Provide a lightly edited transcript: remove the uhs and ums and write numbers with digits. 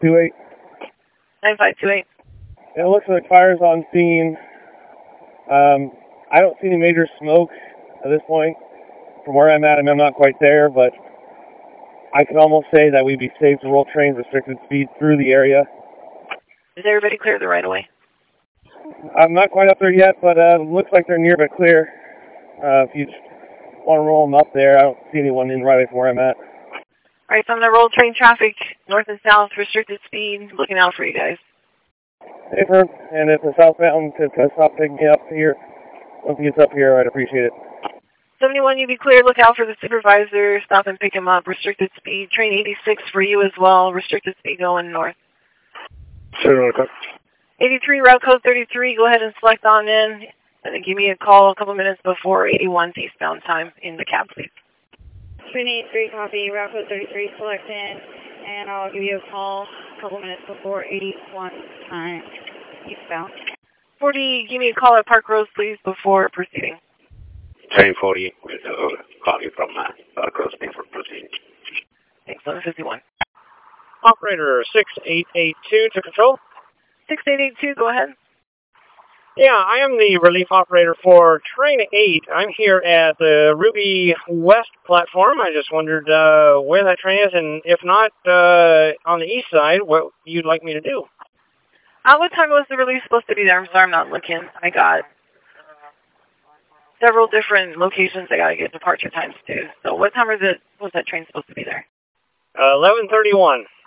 9528. 9528. It looks like fire's on scene. I don't see any major smoke at this point. From where I'm at, I'm not quite there, but I can almost say that we'd be safe to roll trains restricted speed through the area. Is everybody clear the right of way? I'm not quite up there yet, but looks like they're near but clear. If you want to roll them up there, I don't see anyone in right away from where I'm at. All right, so I'm going to roll train traffic north and south, restricted speed, looking out for you guys. Safer, and if the southbound could stop picking me up here, once he gets up here, I'd appreciate it. 71, you be clear. Look out for the supervisor. Stop and pick him up. Restricted speed. Train 86 for you as well. Restricted speed going north. 83, route code 33. Go ahead and select on in. And then give me a call a couple minutes before 81's eastbound time in the cab, please. Train 83, copy. Route code 33, select in. And I'll give you a call a couple minutes before 81 time eastbound. 40, give me a call at Park Rose, please, before proceeding. Train 40, we'll call you from Park Rose before proceeding. Thanks, 1151. Operator 6882 to control. 6882, go ahead. Yeah, I am the relief operator for Train 8. I'm here at the Ruby West platform. I just wondered where that train is, and if not, on the east side, what you'd like me to do. What time was the release supposed to be there? I'm sorry, I'm not looking. I got several different locations I got to get departure times to. So what time was that train supposed to be there? 11:31.